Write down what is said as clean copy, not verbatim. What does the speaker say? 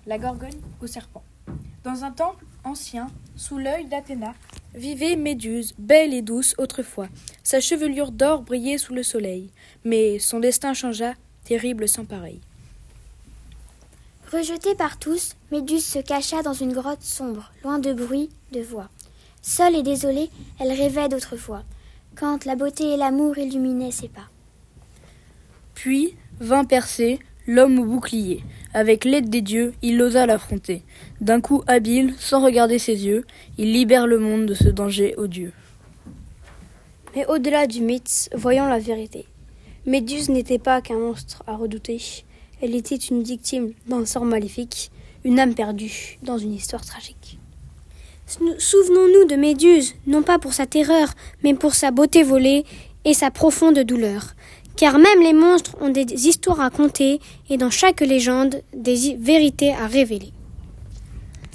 la Gorgone au serpent. Dans un temple ancien, sous l'œil d'Athéna, vivait Méduse, belle et douce autrefois. Sa chevelure d'or brillait sous le soleil, mais son destin changea, terrible sans pareil. Rejetée par tous, Méduse se cacha dans une grotte sombre, loin de bruit, de voix. Seule et désolée, elle rêvait d'autrefois, quand la beauté et l'amour illuminaient ses pas. Puis vint Persée, l'homme au bouclier. Avec l'aide des dieux, il osa l'affronter. D'un coup habile, sans regarder ses yeux, il libère le monde de ce danger odieux. Mais au-delà du mythe, voyons la vérité. Méduse n'était pas qu'un monstre à redouter. Elle était une victime d'un sort maléfique, une âme perdue dans une histoire tragique. Souvenons-nous de Méduse, non pas pour sa terreur, mais pour sa beauté volée et sa profonde douleur. Car même les monstres ont des histoires à conter et dans chaque légende, des vérités à révéler.